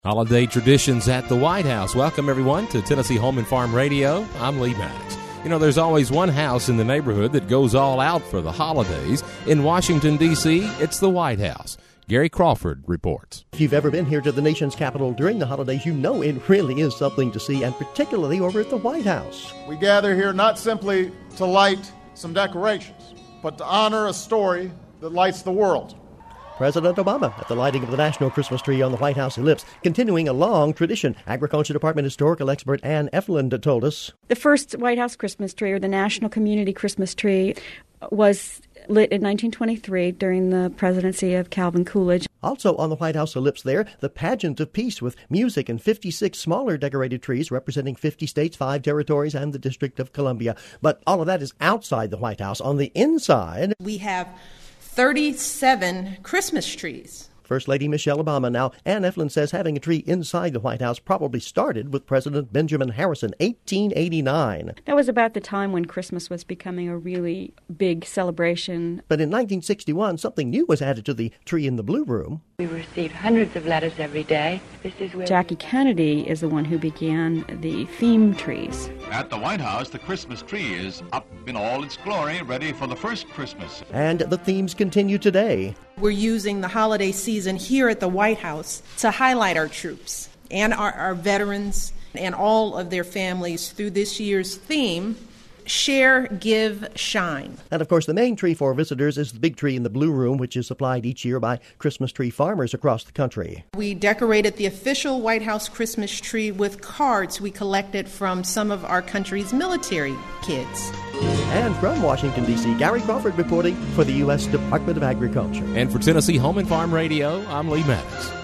Holiday traditions at the White House. Welcome, everyone, to Tennessee Home and Farm Radio. I'm Lee Maddox. You know, there's always one house in the neighborhood that goes all out for the holidays. In Washington, D.C., it's the White House. Gary Crawford reports. If you've ever been here to the nation's capital during the holidays, you know it really is something to see, and particularly over at the White House. We gather here not simply to light some decorations, but to honor a story that lights the world. President Obama at the lighting of the national Christmas tree on the White House ellipse, continuing a long tradition. Agriculture Department historical expert Ann Efland told us. The first White House Christmas tree, or the National Community Christmas tree, was lit in 1923 during the presidency of Calvin Coolidge. Also on the White House ellipse there, the pageant of peace with music and 56 smaller decorated trees representing 50 states, 5 territories, and the District of Columbia. But all of that is outside the White House. On the inside, we have 37 Christmas trees. First Lady Michelle Obama. Now, Ann Efland says having a tree inside the White House probably started with President Benjamin Harrison, 1889. That was about the time when Christmas was becoming a really big celebration. But in 1961, something new was added to the tree in the Blue Room. We received hundreds of letters every day. This is where Jackie Kennedy is the one who began the theme trees. At the White House, the Christmas tree is up in all its glory, ready for the first Christmas. And the themes continue today. We're using the holiday season here at the White House to highlight our troops and our veterans and all of their families through this year's theme, Share, Give, Shine. And, of course, the main tree for visitors is the big tree in the Blue Room, which is supplied each year by Christmas tree farmers across the country. We decorated the official White House Christmas tree with cards we collected from some of our country's military kids. And from Washington, D.C., Gary Crawford reporting for the U.S. Department of Agriculture. And for Tennessee Home and Farm Radio, I'm Lee Maddox.